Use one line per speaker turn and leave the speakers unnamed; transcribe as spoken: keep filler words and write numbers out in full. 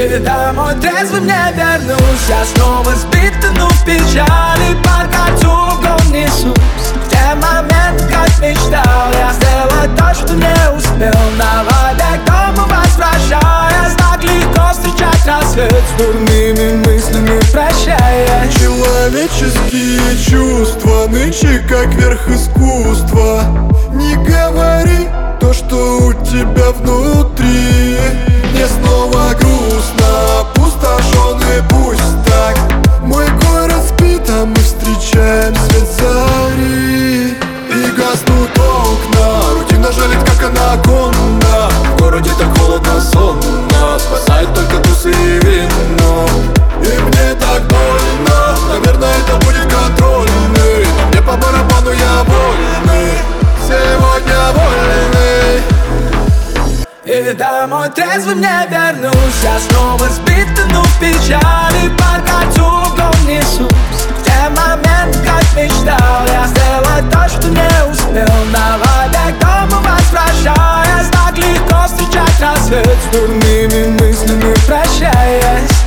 И домой трезвым не вернусь. Я снова сбит, тону в печали, по кольцу несусь. В те моменты, как мечтал я сделать то, что не успел. Наводя к дому возвращаясь, так легко встречать рассвет с дурными мыслями прощаясь.
Человеческие чувства нынче как верх искусства. Не говори то, что у тебя внутри. Мне снова грустно, опустошенный, пусть так. Мой город спит, а мы встречаем свет зари. И гаснут окна, рутина жалит, как анаконда. В городе так холодно, сонно, спасает только тусы и вино. И мне так больно, наверное, это будет контрольный. Но мне по барабану, я вольный, сегодня вольный.
И домой трезвым не вернусь. Я снова сбит, тону в печали, по кольцу несусь. В те моменты, как мечтал я сделать то, что не успел. Наводя к дому возвращаясь, так легко встречать рассвет с дурными мыслями прощаясь.